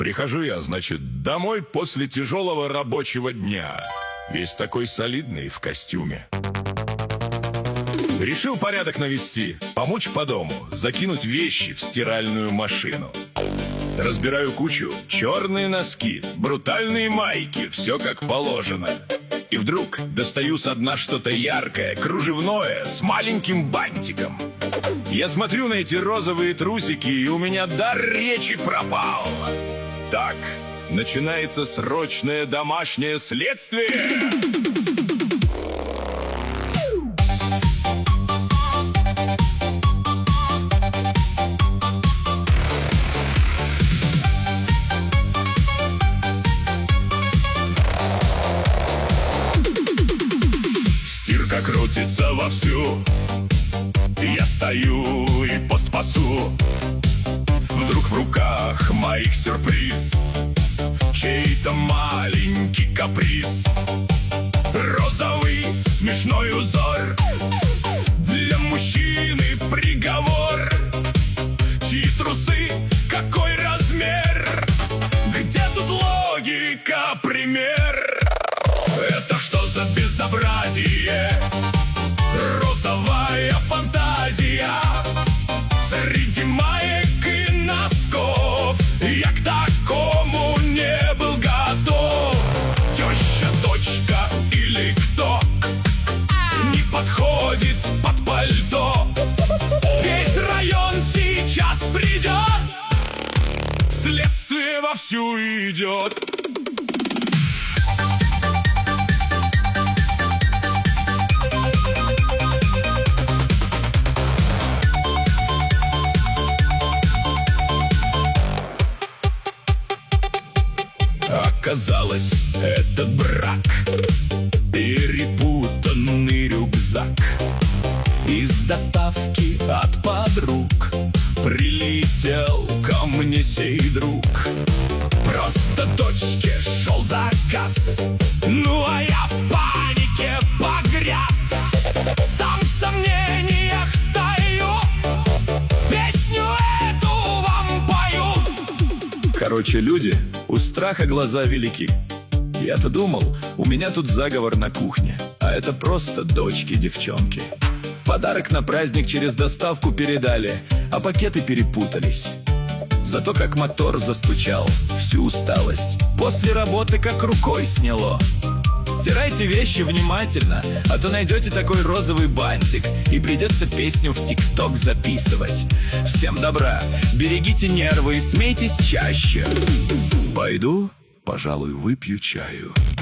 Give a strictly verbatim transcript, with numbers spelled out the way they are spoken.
Прихожу я, значит, домой после тяжелого рабочего дня. Весь такой солидный в костюме. Решил порядок навести, помочь по дому, закинуть вещи в стиральную машину. Разбираю кучу, черные носки, брутальные майки, все как положено. И вдруг достаю со дна что-то яркое, кружевное, с маленьким бантиком. Я смотрю на эти розовые трусики, и у меня дар речи пропал. Так, начинается срочное домашнее следствие. Стирка крутится вовсю. Я стою и пост пасу. Вдруг в руках моих сюрприз, чей-то маленький каприз. Розовый смешной узор, для мужчины приговор. Чьи трусы, какой размер, где тут логика, пример? Это что за безобразие? Розовая фантазия среди маек и носков. Я к такому не был готов. Теща, дочка или кто не подходит под пальто. Весь район сейчас придет, следствие вовсю идет. Оказалось, этот брак перепутанный рюкзак. Из доставки от подруг прилетел ко мне сей друг. Просто дочке шел заказ, ну а я в панике погряз. Сам в сомнениях стою, песню эту вам пою. Короче, люди, у страха глаза велики. Я-то думал, у меня тут заговор на кухне, а это просто дочки-девчонки. Подарок на праздник через доставку передали, а пакеты перепутались. Зато как мотор застучал, всю усталость после работы как рукой сняло. Стирайте вещи внимательно, а то найдете такой розовый бантик, и придется песню в ТикТок записывать. Всем добра, берегите нервы и смейтесь чаще. Пойду, пожалуй, выпью чаю.